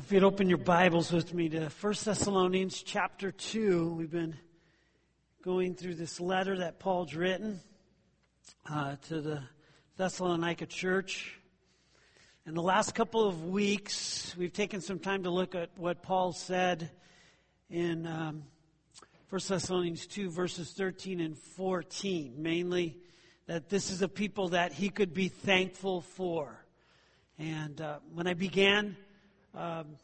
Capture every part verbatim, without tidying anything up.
If you'd open your Bibles with me to First Thessalonians chapter two, we've been going through this letter that Paul's written uh, to the Thessalonica church. In the last couple of weeks, we've taken some time to look at what Paul said in um, First Thessalonians two, verses thirteen and fourteen, mainly that this is a people that he could be thankful for. And uh, when I began Um,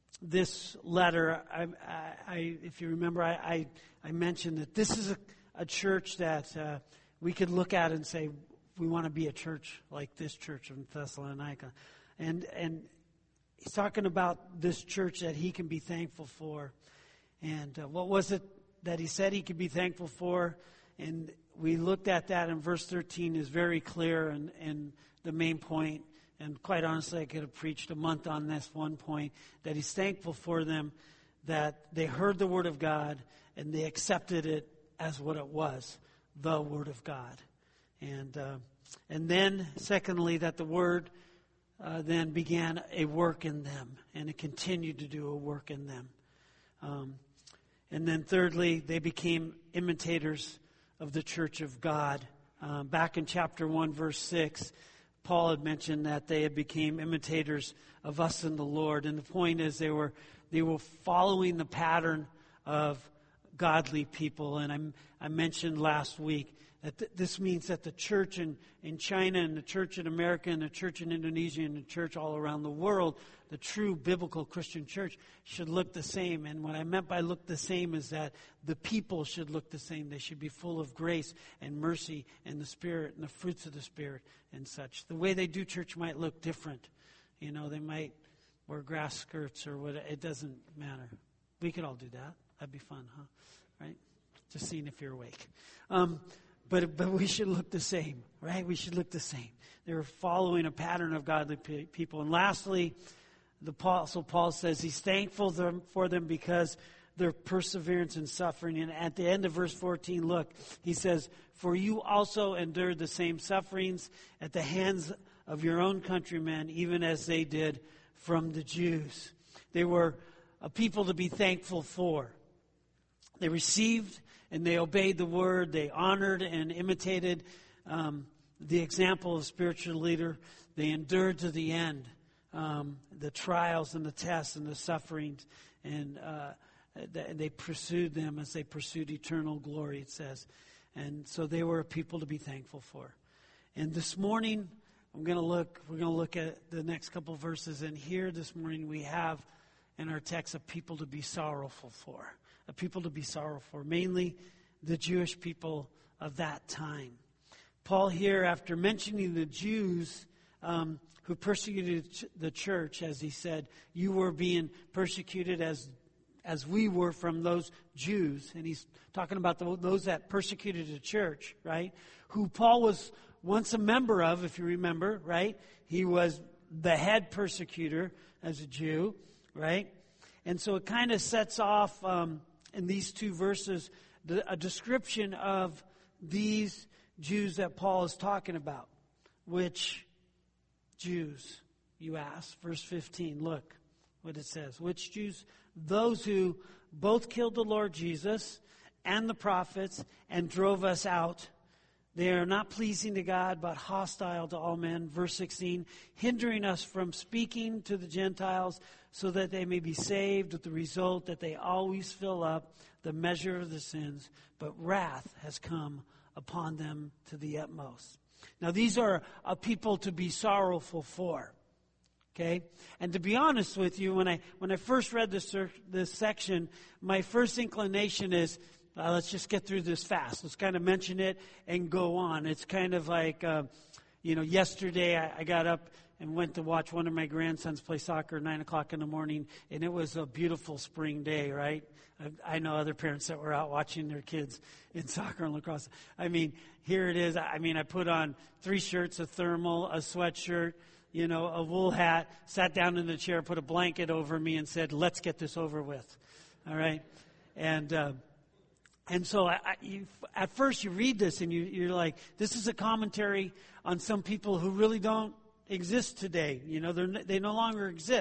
this letter, I, I, I, if you remember, I, I, I mentioned that this is a, a church that uh, we could look at and say, we want to be a church like this church in Thessalonica. And, and he's talking about this church that he can be thankful for. And uh, what was it that he said he could be thankful for? And we looked at that in verse thirteen is very clear and, and the main point. And quite honestly, I could have preached a month on this one point, that he's thankful for them, that they heard the Word of God and they accepted it as what it was, the Word of God. And uh, and then, secondly, that the Word uh, then began a work in them, and it continued to do a work in them. Um, and then thirdly, they became imitators of the church of God. Uh, back in chapter one, verse six, Paul had mentioned that they had became imitators of us and the Lord. And the point is they were they were following the pattern of godly people. And I, I mentioned last week that th- this means that the church in, in China and the church in America and the church in Indonesia and the church all around the world, the true biblical Christian church should look the same. And what I meant by look the same is that the people should look the same. They should be full of grace and mercy and the Spirit and the fruits of the Spirit and such. The way they do church might look different. You know, they might wear grass skirts or what. It doesn't matter. We could all do that. That'd be fun, huh? Right? Just seeing if you're awake. Um, but but we should look the same, right? We should look the same. They were following a pattern of godly pe- people. And lastly, the Apostle Paul says he's thankful them, for them because their perseverance in suffering. And at the end of verse fourteen, look, he says, "For you also endured the same sufferings at the hands of your own countrymen, even as they did from the Jews." They were a people to be thankful for. They received and they obeyed the word. They honored and imitated um, the example of a spiritual leader. They endured to the end um, the trials and the tests and the sufferings, and uh, they pursued them as they pursued eternal glory, it says. And so they were a people to be thankful for. And this morning, I'm going to look, we're going to look at the next couple of verses. And here this morning we have in our text a people to be sorrowful for. A people to be sorrowful for. Mainly the Jewish people of that time. Paul here, after mentioning the Jews um, who persecuted the church, as he said, you were being persecuted as as we were from those Jews. And he's talking about the, those that persecuted the church, right? Who Paul was once a member of, if you remember, right? He was the head persecutor as a Jew, right? And so it kind of sets off um, in these two verses the, a description of these Jews that Paul is talking about. Which Jews, you ask? Verse fifteen, look what it says. Which Jews? Those who both killed the Lord Jesus and the prophets and drove us out. They are not pleasing to God, but hostile to all men. Verse sixteen, hindering us from speaking to the Gentiles so that they may be saved, with the result that they always fill up the measure of the sins, but wrath has come upon them to the utmost. Now these are a people to be sorrowful for. Okay, and to be honest with you, when I when I first read this this section, my first inclination is, uh, let's just get through this fast. Let's kind of mention it and go on. It's kind of like, uh, you know, yesterday I, I got up and went to watch one of my grandsons play soccer at nine o'clock in the morning, and it was a beautiful spring day, right? I, I know other parents that were out watching their kids in soccer and lacrosse. I mean, here it is. I mean, I put on three shirts, a thermal, a sweatshirt, you know, a wool hat, sat down in the chair, put a blanket over me and said, let's get this over with. All right? And uh, and so I, I, you, at first you read this and you, you're like, this is a commentary on some people who really don't exist today. You know, they they no longer exist.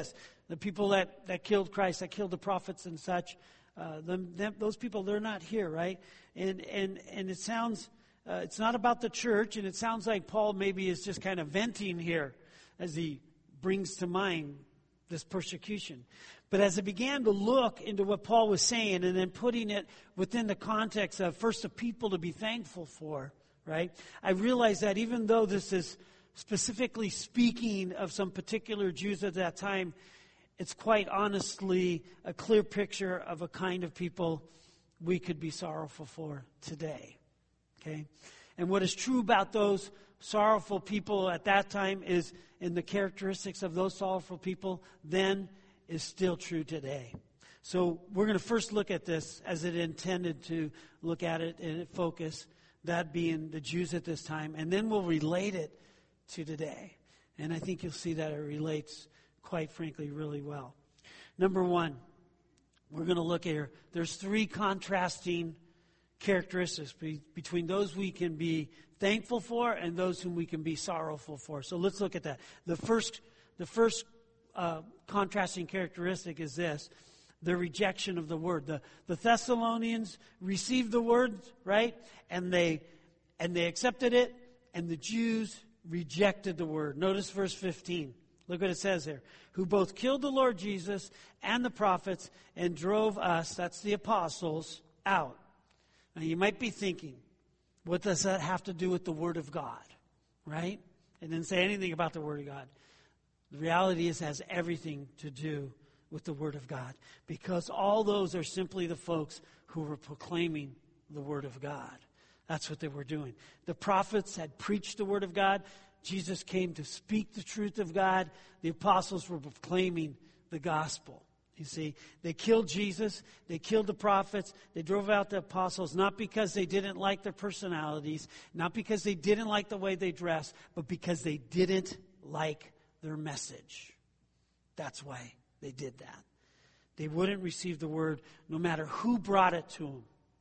the people that, that killed Christ, that killed the prophets and such, uh, them, them, those people, they're not here, right? And and and it sounds, uh, it's not about the church, and it sounds like Paul maybe is just kind of venting here as he brings to mind this persecution. But as I began to look into what Paul was saying and then putting it within the context of first a people to be thankful for, right? I realized that even though this is specifically speaking of some particular Jews at that time, it's quite honestly a clear picture of a kind of people we could be sorrowful for today. Okay? And what is true about those sorrowful people at that time is, in the characteristics of those sorrowful people then, is still true today. So we're going to first look at this as it intended to look at it and focus, that being the Jews at this time, and then we'll relate it to today. And I think you'll see that it relates, quite frankly, really well. Number one, we're going to look here. There's three contrasting characteristics be, between those we can be thankful for and those whom we can be sorrowful for. So let's look at that. The first, the first uh, contrasting characteristic is this: the rejection of the word. The, the Thessalonians received the word, right? And they and they accepted it, and the Jews rejected the word. Notice verse fifteen. Look what it says here. Who both killed the Lord Jesus and the prophets and drove us, that's the apostles, out. Now you might be thinking, what does that have to do with the Word of God? Right? It didn't say anything about the Word of God. The reality is it has everything to do with the Word of God. Because all those are simply the folks who were proclaiming the Word of God. That's what they were doing. The prophets had preached the Word of God. Jesus came to speak the truth of God. The apostles were proclaiming the gospel. You see, they killed Jesus. They killed the prophets. They drove out the apostles, not because they didn't like their personalities, not because they didn't like the way they dressed, but because they didn't like their message. That's why they did that. They wouldn't receive the word no matter who brought it to them.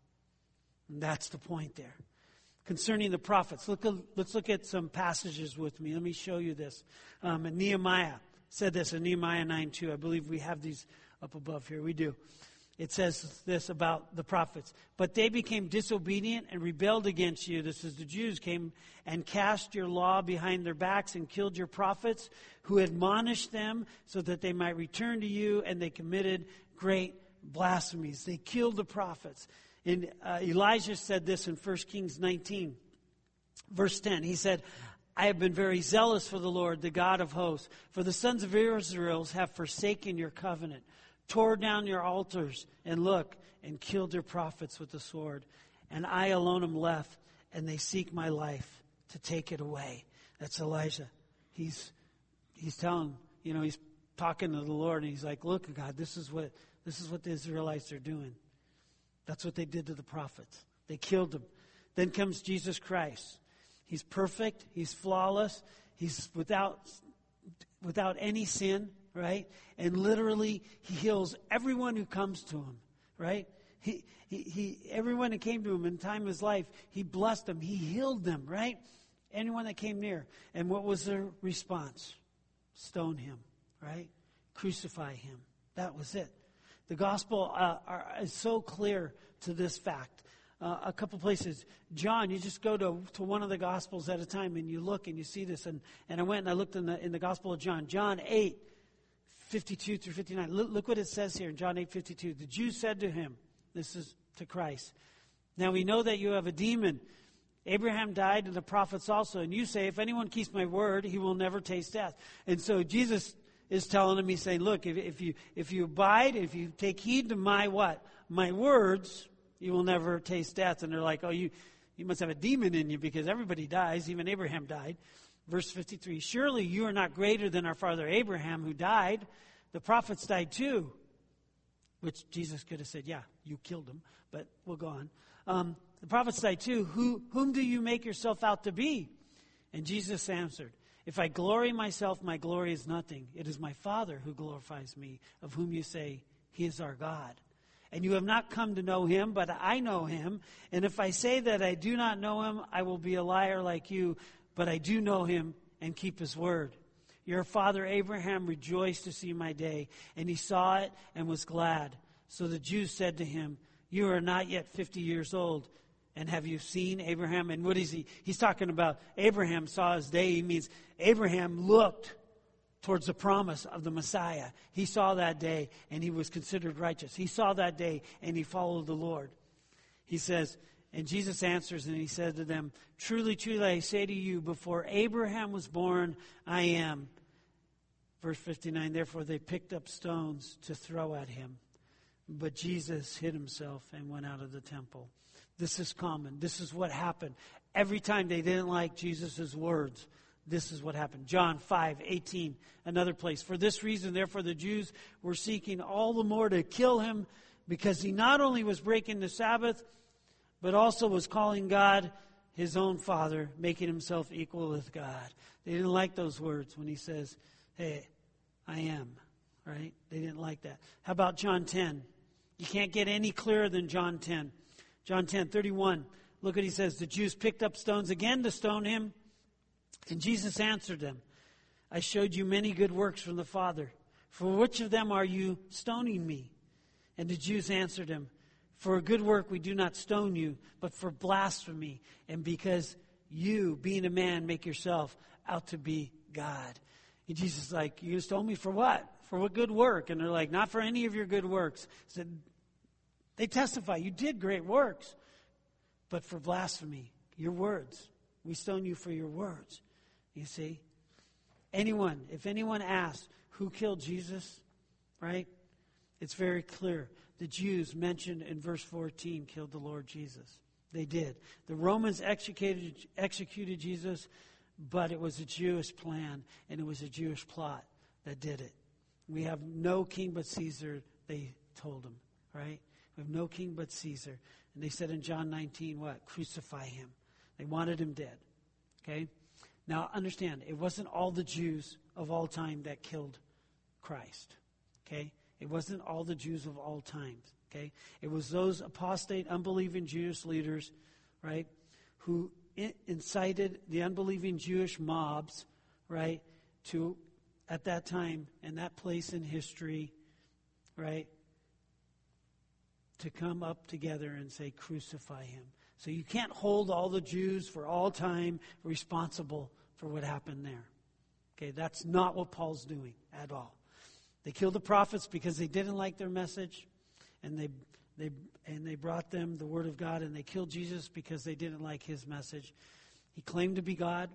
And that's the point there. Concerning the prophets, look, let's look at some passages with me. Let me show you this. Um, and Nehemiah said this in Nehemiah nine two. I believe we have these up above here. We do. It says this about the prophets. But they became disobedient and rebelled against you. This is the Jews came and cast your law behind their backs and killed your prophets who admonished them so that they might return to you, and they committed great blasphemies. They killed the prophets. And uh, Elijah said this in First Kings nineteen, verse ten. He said, I have been very zealous for the Lord, the God of hosts. For the sons of Israel have forsaken your covenant, tore down your altars, and look, and killed your prophets with the sword. And I alone am left, and they seek my life to take it away. That's Elijah. He's he's telling, you know, he's talking to the Lord, and he's like, look, God, this is what this is what the Israelites are doing. That's what they did to the prophets. They killed them. Then comes Jesus Christ. He's perfect. He's flawless. He's without without any sin, right? And literally, he heals everyone who comes to him, right? He, he, he, everyone that came to him in time of his life, he blessed them. He healed them, right? Anyone that came near. And what was their response? Stone him, right? Crucify him. That was it. The gospel uh, are, is so clear to this fact. Uh, a couple places. John, you just go to, to one of the gospels at a time and you look and you see this. And, and I went and I looked in the in the Gospel of John. John eight, fifty-two through fifty-nine. Look, look what it says here in John eight, fifty-two. The Jews said to him, this is to Christ, now we know that you have a demon. Abraham died and the prophets also. And you say, if anyone keeps my word, he will never taste death. And so Jesus is telling him, he's saying, look, if, if you if you abide, if you take heed to my what? My words, you will never taste death. And they're like, oh, you, you must have a demon in you because everybody dies. Even Abraham died. Verse fifty-three, surely you are not greater than our father Abraham who died. The prophets died too. Which Jesus could have said, yeah, you killed them. But we'll go on. Um, the prophets died too. Who, whom do you make yourself out to be? And Jesus answered, if I glory myself, my glory is nothing. It is my Father who glorifies me, of whom you say, he is our God. And you have not come to know him, but I know him. And if I say that I do not know him, I will be a liar like you, but I do know him and keep his word. Your father Abraham rejoiced to see my day, and he saw it and was glad. So the Jews said to him, you are not yet fifty years old, and have you seen Abraham? And what is he? He's talking about Abraham saw his day. He means Abraham looked towards the promise of the Messiah. He saw that day, and he was considered righteous. He saw that day, and he followed the Lord. He says, and Jesus answers, and he said to them, truly, truly, I say to you, before Abraham was born, I am. Verse fifty-nine, therefore they picked up stones to throw at him. But Jesus hid himself and went out of the temple. This is common. This is what happened. Every time they didn't like Jesus' words, this is what happened. John five eighteen, another place. For this reason, therefore, the Jews were seeking all the more to kill him, because he not only was breaking the Sabbath, but also was calling God his own Father, making himself equal with God. They didn't like those words when he says, hey, I am, right? They didn't like that. How about John ten? You can't get any clearer than John ten. John ten thirty-one. Look what he says. The Jews picked up stones again to stone him. And Jesus answered them, I showed you many good works from the Father. For which of them are you stoning me? And the Jews answered him, for a good work we do not stone you, but for blasphemy, and because you, being a man, make yourself out to be God. And Jesus is like, you stone me for what? For what good work? And they're like, not for any of your good works. He said, they testify, you did great works, but for blasphemy, your words. We stone you for your words. You see? Anyone, if anyone asks who killed Jesus, right? It's very clear. The Jews mentioned in verse fourteen killed the Lord Jesus. They did. The Romans executed, executed Jesus, but it was a Jewish plan and it was a Jewish plot that did it. We have no king but Caesar, they told him, right? We have no king but Caesar. And they said in John nineteen, what? Crucify him. They wanted him dead. Okay? Now understand, it wasn't all the Jews of all time that killed Christ. Okay? It wasn't all the Jews of all times. Okay? It was those apostate, unbelieving Jewish leaders, right, who in- incited the unbelieving Jewish mobs, right, to, at that time and that place in history, right, to come up together and say, crucify him. So you can't hold all the Jews for all time responsible for what happened there. Okay, that's not what Paul's doing at all. They killed the prophets because they didn't like their message, and they they and they brought them the word of God, and they killed Jesus because they didn't like his message. He claimed to be God.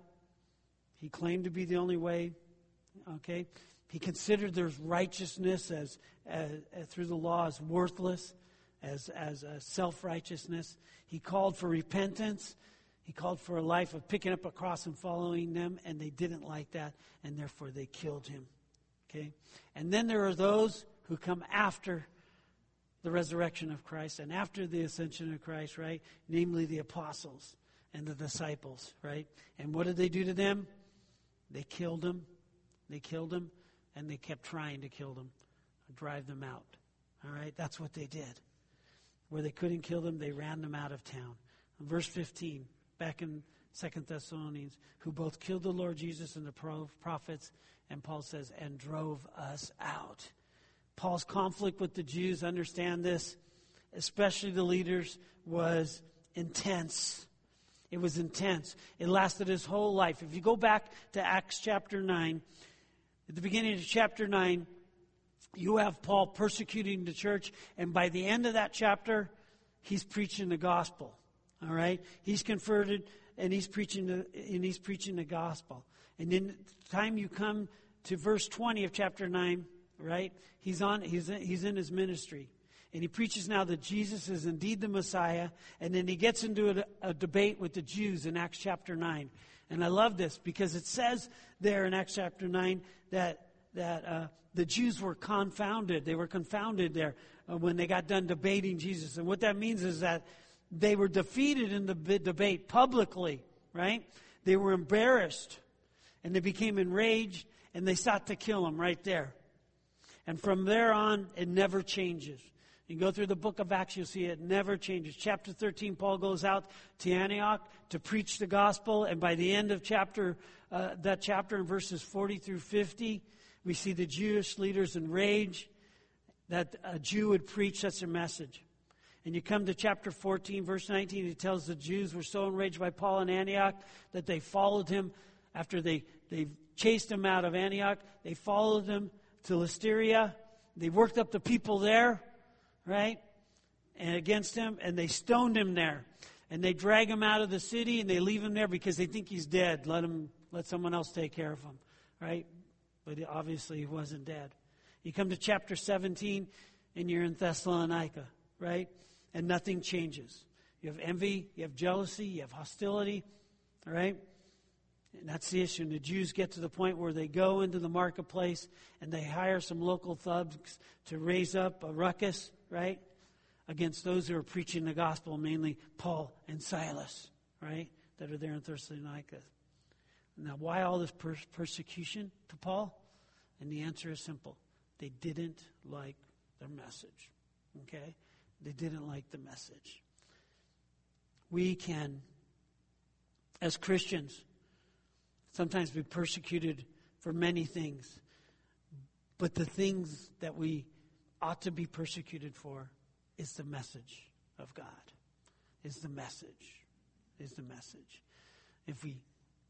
He claimed to be the only way. Okay, he considered their righteousness as, as, as through the law as worthless, as as a self-righteousness. He called for repentance. He called for a life of picking up a cross and following them, and they didn't like that, and therefore they killed him. Okay? And then there are those who come after the resurrection of Christ and after the ascension of Christ, right? Namely the apostles and the disciples, right? And what did they do to them? They killed them. They killed them, and they kept trying to kill them, drive them out. All right? That's what they did. Where they couldn't kill them, they ran them out of town. Verse fifteen, back in Second Thessalonians, who both killed the Lord Jesus and the prophets, and Paul says, and drove us out. Paul's conflict with the Jews, understand this, especially the leaders, was intense. It was intense. It lasted his whole life. If you go back to Acts chapter nine, at the beginning of chapter nine, you have Paul persecuting the church, and by the end of that chapter, he's preaching the gospel. All right? He's converted, and he's preaching the, and he's preaching the gospel. And then the time you come to verse twenty of chapter nine, right? He's on he's in, he's in his ministry. And he preaches now that Jesus is indeed the Messiah, and then he gets into a, a debate with the Jews in Acts chapter nine. And I love this because it says there in Acts chapter nine that that uh, the Jews were confounded. They were confounded there uh, when they got done debating Jesus. And what that means is that they were defeated in the debate publicly, right? They were embarrassed, and they became enraged, and they sought to kill him right there. And from there on, it never changes. You go through the book of Acts, you'll see it never changes. Chapter thirteen, Paul goes out to Antioch to preach the gospel. And by the end of chapter uh, that chapter in verses forty through fifty, we see the Jewish leaders enraged that a Jew would preach such a message. And you come to chapter fourteen, verse nineteen, it tells the Jews were so enraged by Paul in Antioch that they followed him after they, they chased him out of Antioch. They followed him to Lystra. They worked up the people there. Right? And against him, and they stoned him there. And they drag him out of the city, and they leave him there because they think he's dead. Let him, let someone else take care of him. Right? But obviously he wasn't dead. You come to chapter seventeen, and you're in Thessalonica. Right? And nothing changes. You have envy, you have jealousy, you have hostility. All right? And that's the issue. And the Jews get to the point where they go into the marketplace, and they hire some local thugs to raise up a ruckus. Right? Against those who are preaching the gospel, mainly Paul and Silas, right? That are there in Thessalonica. Now, why all this per- persecution to Paul? And the answer is simple. They didn't like their message, okay? They didn't like the message. We can, as Christians, sometimes be persecuted for many things. But the things that we ought to be persecuted for is the message of God. Is the message. Is the message. If we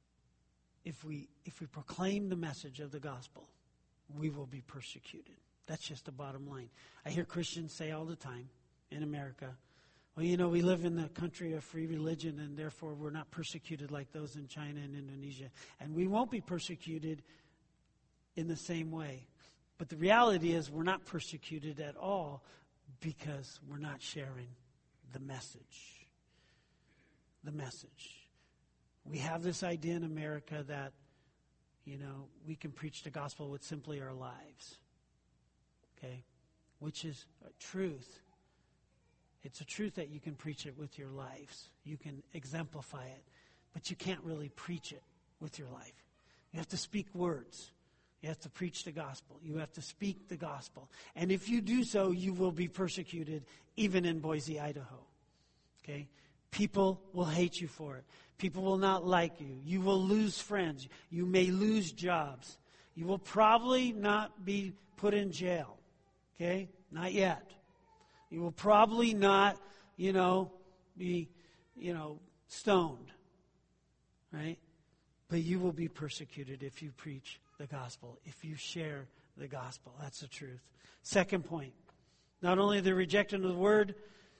if we if we proclaim the message of the gospel, we will be persecuted. That's just the bottom line. I hear Christians say all the time in America, well, you know, we live in the country of free religion, and therefore we're not persecuted like those in China and Indonesia. And we won't be persecuted in the same way. But the reality is we're not persecuted at all because we're not sharing the message. The message. We have this idea in America that, you know, we can preach the gospel with simply our lives. Okay? Which is a truth. It's a truth that you can preach it with your lives. You can exemplify it. But you can't really preach it with your life. You have to speak words. You have to preach the gospel. You have to speak the gospel. And if you do so, you will be persecuted, even in Boise, Idaho. Okay? People will hate you for it. People will not like you. You will lose friends. You may lose jobs. You will probably not be put in jail. Okay? Not yet. You will probably not, you know, be, you know, stoned. Right? But you will be persecuted if you preach the gospel, if you share the gospel. That's the truth. Second point. Not only the rejection of the word,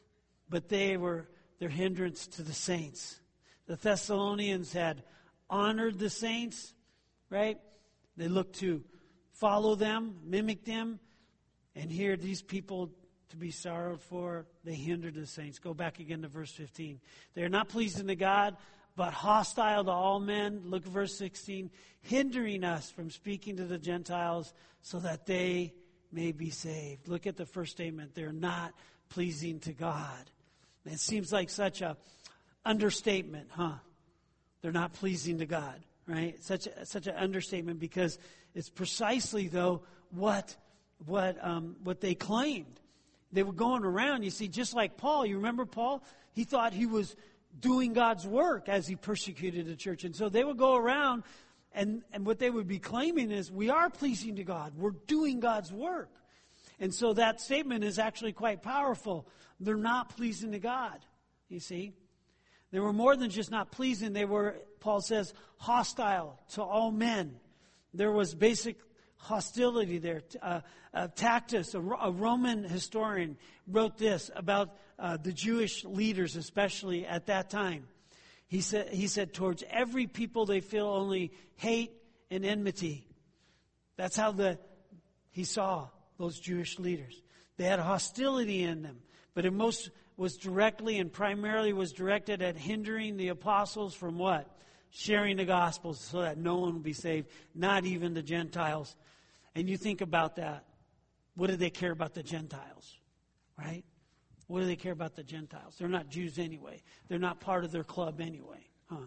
but they were their hindrance to the saints. The Thessalonians had honored the saints, right? They looked to follow them, mimic them, and here these people to be sorrowed for, they hindered the saints. Go back again to verse fifteen. They are not pleasing to God, but hostile to all men. Look at verse sixteen. Hindering us from speaking to the Gentiles so that they may be saved. Look at the first statement. They're not pleasing to God. And it seems like such a understatement, huh? They're not pleasing to God, right? Such a, such an understatement because it's precisely, though, what what um, what they claimed. They were going around, you see, just like Paul. You remember Paul? He thought he was doing God's work as he persecuted the church. And so they would go around, and, and what they would be claiming is, we are pleasing to God. We're doing God's work. And so that statement is actually quite powerful. They're not pleasing to God, you see. They were more than just not pleasing. They were, Paul says, hostile to all men. There was basic hostility there. Uh, uh, Tacitus, a, a Roman historian, wrote this about uh, the Jewish leaders, especially at that time. He said, he said, towards every people they feel only hate and enmity. That's how the he saw those Jewish leaders. They had hostility in them, but it most was directly and primarily was directed at hindering the apostles from what? Sharing the gospel so that no one will be saved, not even the Gentiles. And you think about that. What do they care about the Gentiles? Right? What do they care about the Gentiles? They're not Jews anyway. They're not part of their club anyway. Huh?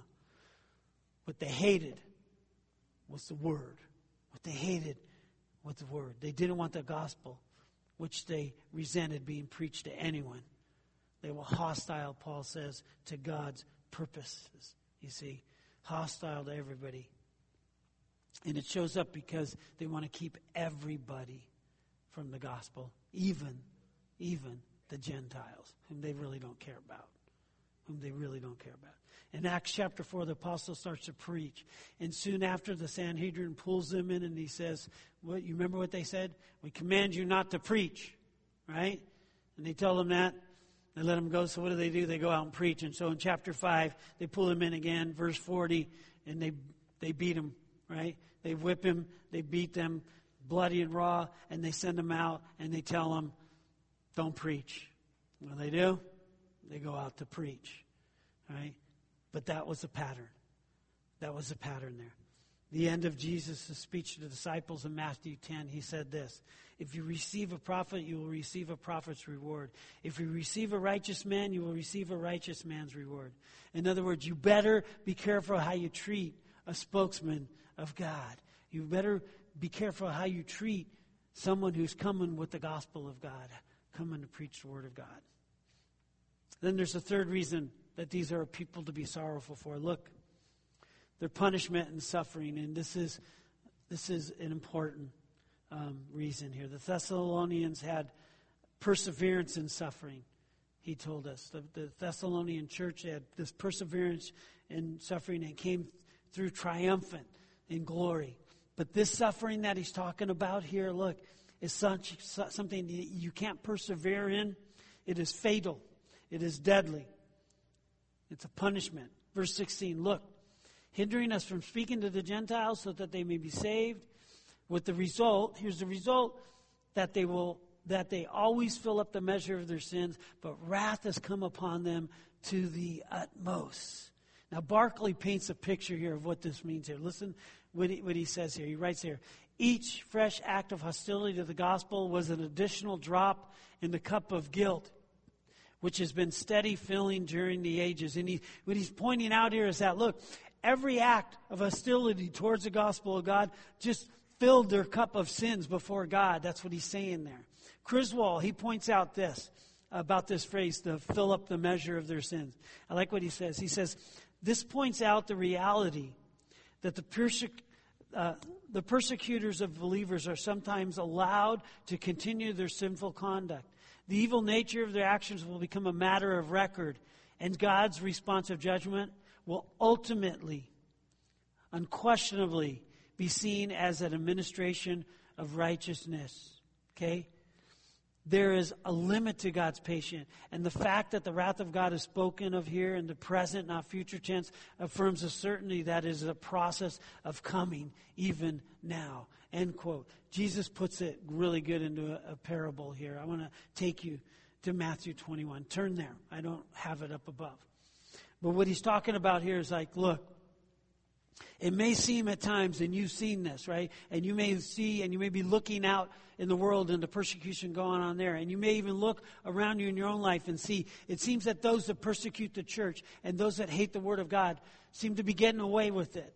What they hated was the word. What they hated was the word. They didn't want the gospel which they resented being preached to anyone. They were hostile, Paul says, to God's purposes. You see, hostile to everybody. And it shows up because they want to keep everybody from the gospel, even, even the Gentiles, whom they really don't care about. Whom they really don't care about. In Acts chapter four, the apostle starts to preach. And soon after, the Sanhedrin pulls them in and he says, "What? You remember what they said? We command you not to preach." Right? And they tell them that. They let them go. So what do they do? They go out and preach. And so in chapter five, they pull him in again, verse forty, and they they beat him. Right? They whip him. They beat them, bloody and raw, and they send him out and they tell him, "Don't preach." What do they do? They go out to preach. Right? But that was a pattern. That was a pattern there. The end of Jesus' speech to the disciples in Matthew ten, he said this: "If you receive a prophet, you will receive a prophet's reward. If you receive a righteous man, you will receive a righteous man's reward." In other words, you better be careful how you treat a spokesman of God. You better be careful how you treat someone who's coming with the gospel of God, coming to preach the word of God. Then there's a third reason that these are people to be sorrowful for. Look, their punishment and suffering, and this is this is an important um, reason here. The Thessalonians had perseverance in suffering. He told us the, the Thessalonian church had this perseverance in suffering and came through triumphant in glory. But this suffering that he's talking about here, look, is such something that you can't persevere in. It is fatal. It is deadly. It's a punishment. Verse sixteen, look, hindering us from speaking to the Gentiles so that they may be saved, with the result, here's the result, that they will, that they always fill up the measure of their sins, but wrath has come upon them to the utmost. Now, Barclay paints a picture here of what this means here. Listen what he, what he says here. He writes here, each fresh act of hostility to the gospel was an additional drop in the cup of guilt, which has been steady filling during the ages. And he, what he's pointing out here is that, look, every act of hostility towards the gospel of God just filled their cup of sins before God. That's what he's saying there. Criswell, he points out this, about this phrase, to fill up the measure of their sins. I like what he says. He says, this points out the reality that the perse- uh, the persecutors of believers are sometimes allowed to continue their sinful conduct. The evil nature of their actions will become a matter of record, and God's response of judgment will ultimately, unquestionably, be seen as an administration of righteousness. Okay? There is a limit to God's patience. And the fact that the wrath of God is spoken of here in the present, not future tense, affirms a certainty that is a process of coming even now. End quote. Jesus puts it really good into a, a parable here. I want to take you to Matthew twenty-one. Turn there. I don't have it up above. But what he's talking about here is like, look, it may seem at times, and you've seen this, right? And you may see, and you may be looking out in the world and the persecution going on there. And you may even look around you in your own life and see, it seems that those that persecute the church and those that hate the Word of God seem to be getting away with it.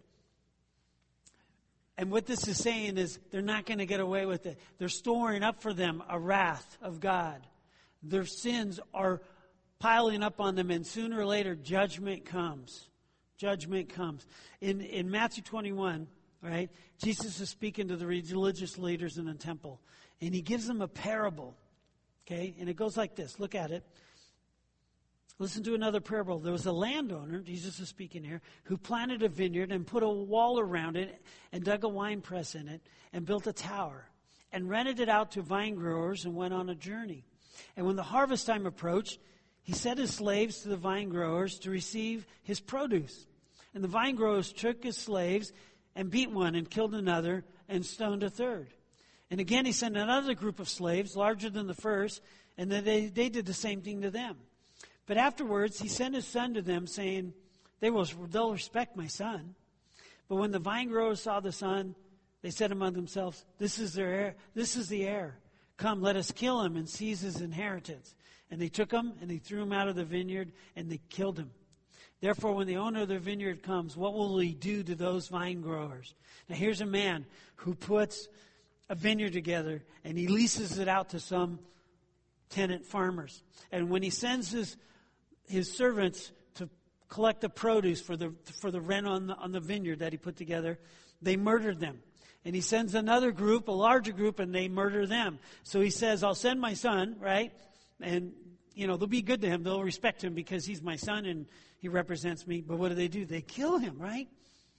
And what this is saying is they're not going to get away with it. They're storing up for them a wrath of God. Their sins are piling up on them, and sooner or later judgment comes. Judgment comes. In in Matthew twenty-one, right, Jesus is speaking to the religious leaders in the temple, and he gives them a parable. Okay, and it goes like this. Look at it. Listen to another parable. There was a landowner, Jesus is speaking here, who planted a vineyard and put a wall around it and dug a wine press in it and built a tower and rented it out to vine growers and went on a journey. And when the harvest time approached, he sent his slaves to the vine growers to receive his produce. And the vine growers took his slaves and beat one and killed another and stoned a third. And again he sent another group of slaves, larger than the first, and then they, they did the same thing to them. But afterwards he sent his son to them, saying, they will, they'll respect my son. But when the vine growers saw the son, they said among themselves, this is their heir, this is the heir. Come, let us kill him and seize his inheritance. And they took him and they threw him out of the vineyard and they killed him. Therefore, when the owner of the vineyard comes, what will he do to those vine growers? Now here's a man who puts a vineyard together, and he leases it out to some tenant farmers. And when he sends his his servants to collect the produce for the for the rent on the, on the vineyard that he put together, they murdered them. And he sends another group, a larger group, and they murder them. So he says, I'll send my son, right? And, you know, they'll be good to him. They'll respect him because he's my son and he represents me. But what do they do? They kill him, right?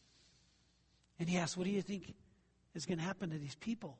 And he asks, what do you think is going to happen to these people?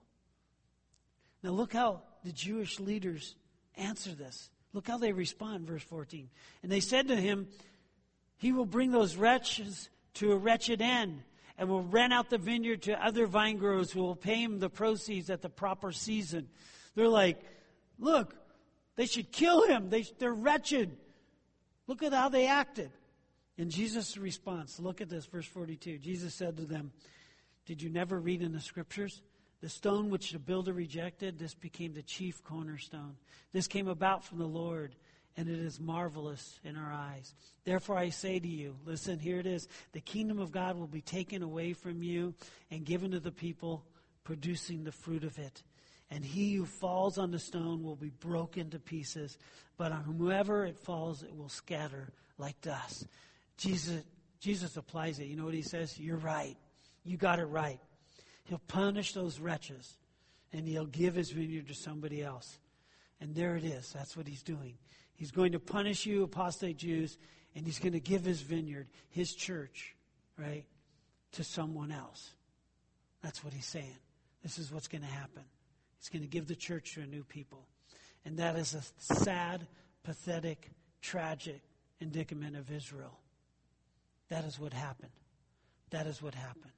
Now look how the Jewish leaders answer this. Look how they respond, verse fourteen. And they said to him, he will bring those wretches to a wretched end, and will rent out the vineyard to other vine growers who will pay him the proceeds at the proper season. They're like, look, they should kill him. They, they're wretched. Look at how they acted. And Jesus' response, look at this, verse forty-two. Jesus said to them, did you never read in the scriptures? The stone which the builder rejected, this became the chief cornerstone. This came about from the Lord, and it is marvelous in our eyes. Therefore I say to you, listen, here it is. The kingdom of God will be taken away from you and given to the people producing the fruit of it. And he who falls on the stone will be broken to pieces, but on whomever it falls, it will scatter like dust. Jesus, Jesus applies it. You know what he says? You're right. You got it right. He'll punish those wretches, and he'll give his vineyard to somebody else. And there it is. That's what he's doing. He's going to punish you, apostate Jews, and he's going to give his vineyard, his church, right, to someone else. That's what he's saying. This is what's going to happen. He's going to give the church to a new people. And that is a sad, pathetic, tragic indicament of Israel. That is what happened. That is what happened.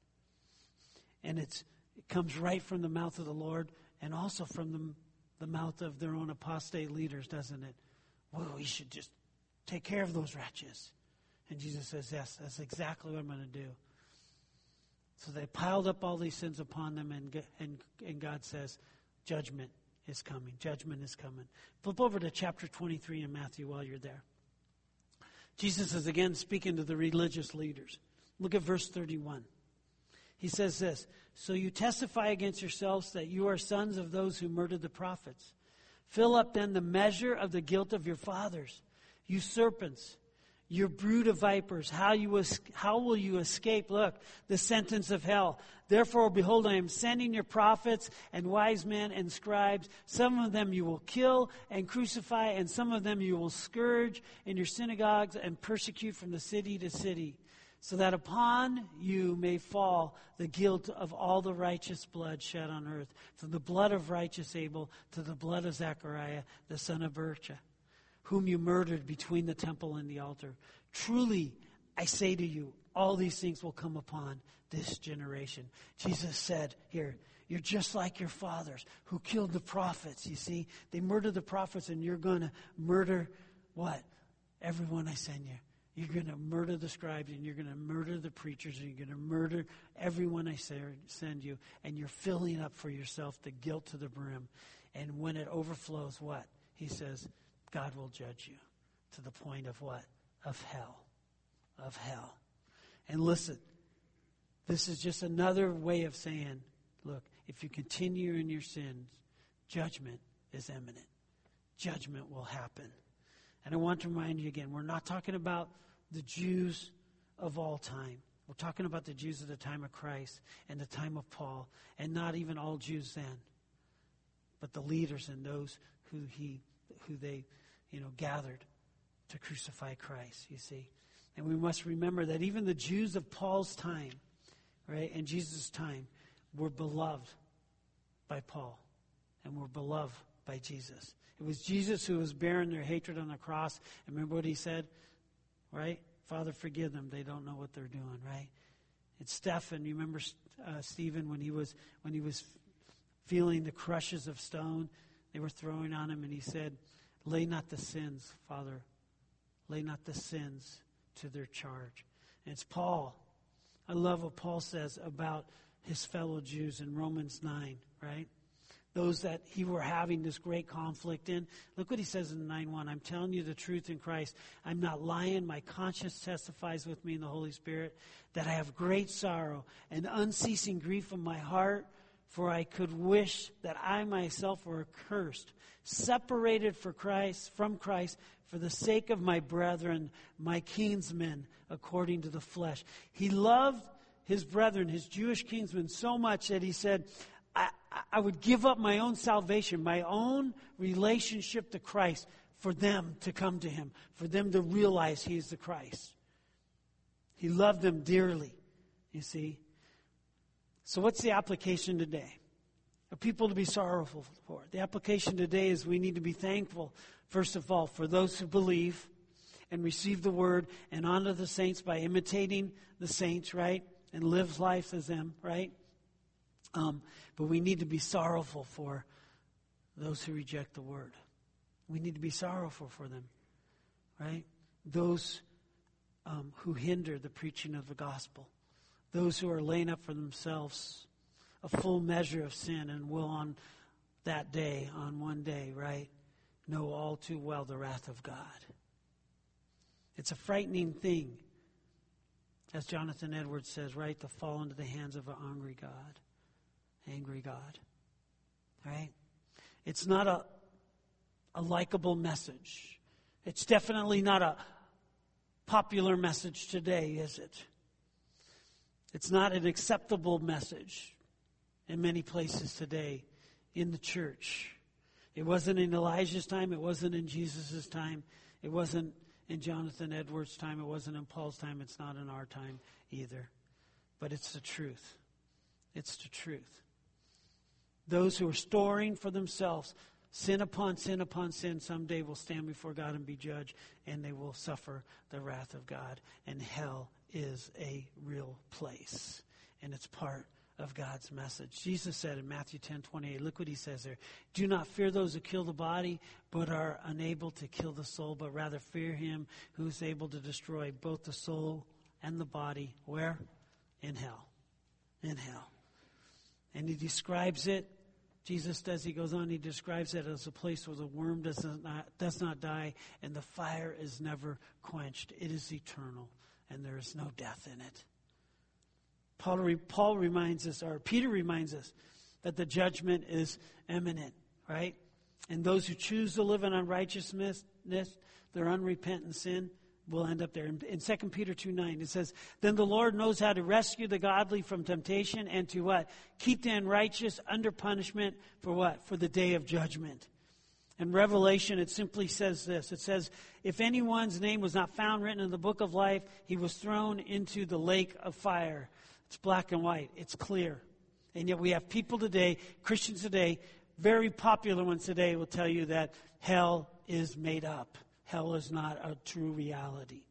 And it's, it comes right from the mouth of the Lord and also from the, the mouth of their own apostate leaders, doesn't it? Well, we should just take care of those wretches. And Jesus says, yes, that's exactly what I'm going to do. So they piled up all these sins upon them, and, and, and God says, judgment is coming. Judgment is coming. Flip over to chapter twenty-three in Matthew while you're there. Jesus is again speaking to the religious leaders. Look at verse thirty-one. He says this, so you testify against yourselves that you are sons of those who murdered the prophets. Fill up then the measure of the guilt of your fathers. You serpents, you brood of vipers, how you how will you escape, look, the sentence of hell? Therefore, behold, I am sending your prophets and wise men and scribes. Some of them you will kill and crucify, and some of them you will scourge in your synagogues and persecute from the city to city, so that upon you may fall the guilt of all the righteous blood shed on earth, from the blood of righteous Abel to the blood of Zechariah, the son of Berechiah, whom you murdered between the temple and the altar. Truly, I say to you, all these things will come upon this generation. Jesus said here, you're just like your fathers who killed the prophets. You see, they murdered the prophets, and you're going to murder what? Everyone I send you. You're going to murder the scribes, and you're going to murder the preachers, and you're going to murder everyone I send you, and you're filling up for yourself the guilt to the brim. And when it overflows, what? He says, God will judge you to the point of what? Of hell. Of hell. And listen, this is just another way of saying, look, if you continue in your sins, judgment is imminent. Judgment will happen. And I want to remind you again, we're not talking about the Jews of all time. We're talking about the Jews of the time of Christ and the time of Paul, and not even all Jews then, but the leaders and those who he, who they, you know, gathered to crucify Christ, you see. And we must remember that even the Jews of Paul's time, right, and Jesus' time, were beloved by Paul and were beloved by Jesus. It was Jesus who was bearing their hatred on the cross. And remember what he said, right? Father, forgive them. They don't know what they're doing, right? It's Stephen. You remember uh, Stephen when he was when he was feeling the crushes of stone they were throwing on him, and he said, lay not the sins, Father. Lay not the sins to their charge. And it's Paul. I love what Paul says about his fellow Jews in Romans nine, right? Those that he were having this great conflict in. Look what he says in nine one. I'm telling you the truth in Christ. I'm not lying. My conscience testifies with me in the Holy Spirit that I have great sorrow and unceasing grief in my heart For I could wish that I myself were accursed, separated for Christ, from Christ, for the sake of my brethren, my kinsmen, according to the flesh. He loved his brethren, his Jewish kinsmen, so much that he said, I, I would give up my own salvation, my own relationship to Christ, for them to come to him, for them to realize he is the Christ. He loved them dearly, you see. So what's the application today? For people to be sorrowful for. The application today is we need to be thankful, first of all, for those who believe and receive the word and honor the saints by imitating the saints, right? And live life as them, right? Um, but we need to be sorrowful for those who reject the word. We need to be sorrowful for them, right? Those um, who hinder the preaching of the gospel. Those who are laying up for themselves a full measure of sin and will on that day, on one day, right, know all too well the wrath of God. It's a frightening thing, as Jonathan Edwards says, right, to fall into the hands of an angry God. Angry God. Right? It's not a, a likable message. It's definitely not a popular message today, is it? It's not an acceptable message in many places today in the church. It wasn't in Elijah's time. It wasn't in Jesus' time. It wasn't in Jonathan Edwards' time. It wasn't in Paul's time. It's not in our time either. But it's the truth. It's the truth. Those who are storing for themselves sin upon sin upon sin someday will stand before God and be judged, and they will suffer the wrath of God. And hell is a real place, and it's part of God's message. Jesus said in Matthew ten twenty-eight, look what he says there. Do not fear those who kill the body, but are unable to kill the soul, but rather fear him who is able to destroy both the soul and the body. Where? In hell. In hell. And he describes it, Jesus does, he goes on, he describes it as a place where the worm does not, does not die and the fire is never quenched. It is eternal, and there is no death in it. Paul, Paul reminds us, or Peter reminds us, that the judgment is imminent, right? And those who choose to live in unrighteousness, their unrepentant sin, will end up there. In, in Second Peter two nine, it says, then the Lord knows how to rescue the godly from temptation and to what? Keep the unrighteous under punishment for what? For the day of judgment. In Revelation, it simply says this. It says, if anyone's name was not found written in the book of life, he was thrown into the lake of fire. It's black and white. It's clear. And yet we have people today, Christians today, very popular ones today will tell you that hell is made up. Hell is not a true reality.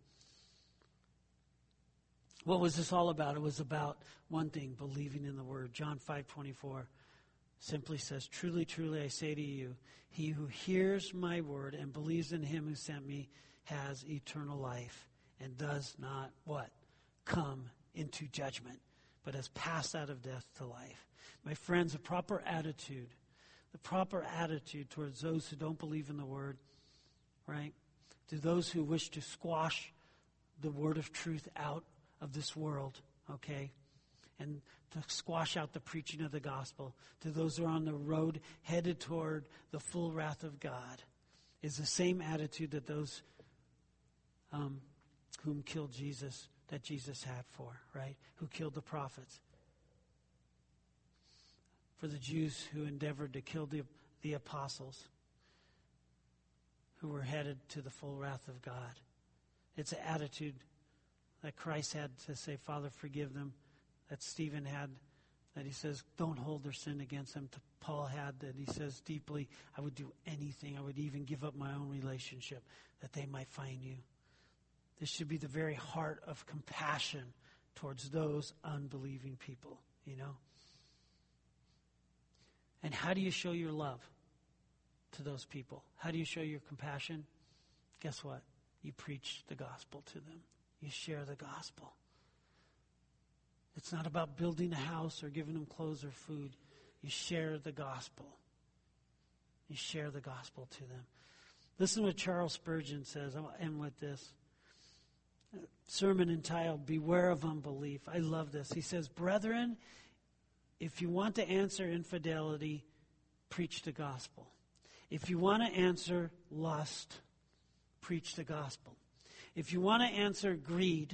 What was this all about? It was about one thing, believing in the word. John five twenty-four simply says, truly, truly, I say to you, he who hears my word and believes in him who sent me has eternal life and does not, what? Come into judgment, but has passed out of death to life. My friends, the proper attitude, the proper attitude towards those who don't believe in the word, right? To those who wish to squash the word of truth out of this world, okay? And to squash out the preaching of the gospel, to those who are on the road headed toward the full wrath of God, is the same attitude that those um, whom killed Jesus, that Jesus had for, right? Who killed the prophets. For the Jews who endeavored to kill the, the apostles, who were headed to the full wrath of God. It's an attitude that Christ had to say, Father, forgive them. That Stephen had, that he says, don't hold their sin against them. To Paul had, that he says deeply, I would do anything. I would even give up my own relationship that they might find you. This should be the very heart of compassion towards those unbelieving people, you know. And how do you show your love to those people? How do you show your compassion? Guess what? You preach the gospel to them. You share the gospel. It's not about building a house or giving them clothes or food. You share the gospel. You share the gospel to them. Listen to what Charles Spurgeon says. I'll end with this. Sermon entitled, Beware of Unbelief. I love this. He says, brethren, if you want to answer infidelity, preach the gospel. If you want to answer lust, preach the gospel. If you want to answer greed,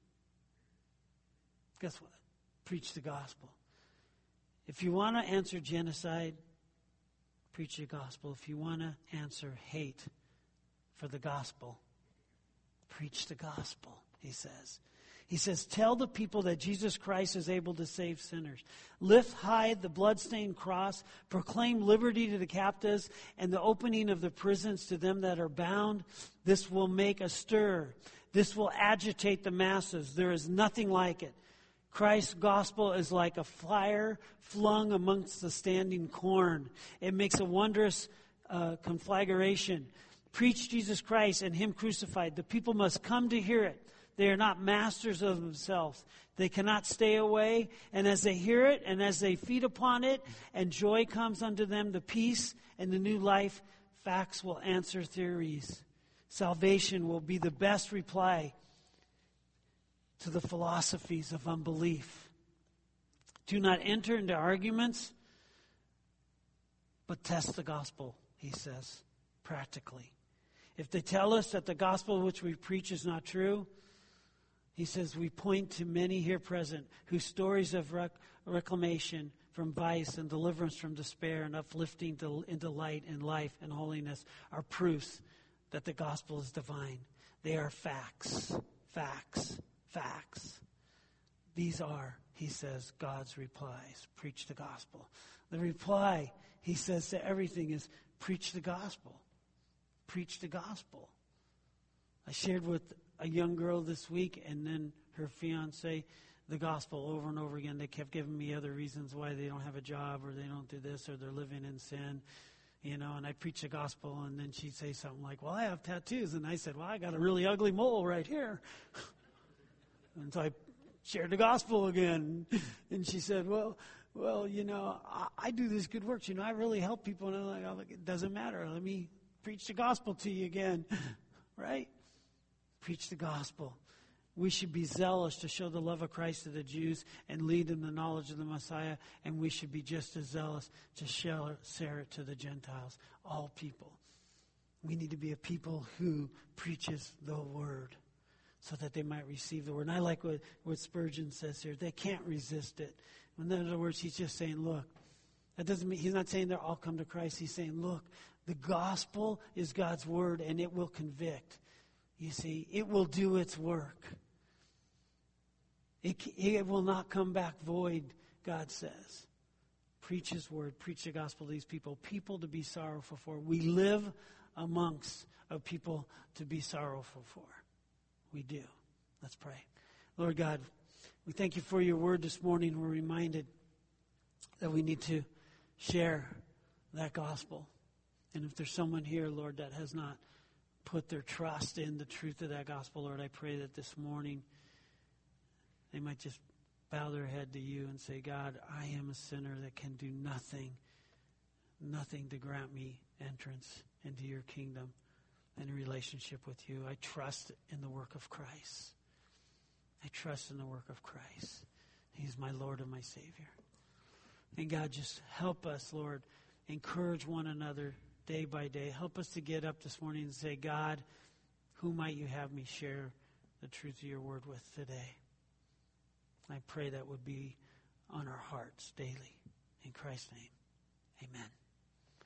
guess what? Preach the gospel. If you want to answer genocide, preach the gospel. If you want to answer hate for the gospel, preach the gospel, he says. He says, tell the people that Jesus Christ is able to save sinners. Lift high the bloodstained cross. Proclaim liberty to the captives and the opening of the prisons to them that are bound. This will make a stir. This will agitate the masses. There is nothing like it. Christ's gospel is like a fire flung amongst the standing corn. It makes a wondrous uh, conflagration. Preach Jesus Christ and Him crucified. The people must come to hear it. They are not masters of themselves. They cannot stay away. And as they hear it and as they feed upon it and joy comes unto them, the peace and the new life, facts will answer theories. Salvation will be the best reply to the philosophies of unbelief. Do not enter into arguments, but test the gospel, he says, practically. If they tell us that the gospel which we preach is not true, he says, we point to many here present whose stories of rec- reclamation from vice and deliverance from despair and uplifting to, into light and life and holiness are proofs that the gospel is divine. They are facts, facts, facts. These are, he says, God's replies. Preach the gospel. The reply, he says, to everything is preach the gospel. Preach the gospel. I shared with a young girl this week and then her fiance the gospel over and over again. They kept giving me other reasons why they don't have a job or they don't do this or they're living in sin. You know, and I preach the gospel and then she'd say something like, well, I have tattoos. And I said, well, I got a really ugly mole right here. And so I shared the gospel again. And she said, well, well, you know, I, I do this good work. You know, I really help people. And I'm like, I'm like, it doesn't matter. Let me preach the gospel to you again. Right? Preach the gospel. We should be zealous to show the love of Christ to the Jews and lead them the knowledge of the Messiah. And we should be just as zealous to share it to the Gentiles, all people. We need to be a people who preaches the word so that they might receive the word. And I like what, what Spurgeon says here. They can't resist it. In other words, he's just saying, look, that doesn't mean, he's not saying they'll all come to Christ. He's saying, look, the gospel is God's word and it will convict. You see, it will do its work. It, it will not come back void, God says. Preach His word. Preach the gospel to these people. People to be sorrowful for. We live amongst a people to be sorrowful for. We do. Let's pray. Lord God, we thank you for your word this morning. We're reminded that we need to share that gospel. And if there's someone here, Lord, that has not put their trust in the truth of that gospel, Lord, I pray that this morning they might just bow their head to you and say, God, I am a sinner that can do nothing, nothing to grant me entrance into your kingdom and a relationship with you. I trust in the work of Christ. I trust in the work of Christ. He's my Lord and my Savior. And God, just help us, Lord, encourage one another day by day. Help us to get up this morning and say, God, who might you have me share the truth of your word with today? I pray that would be on our hearts daily. In Christ's name, amen.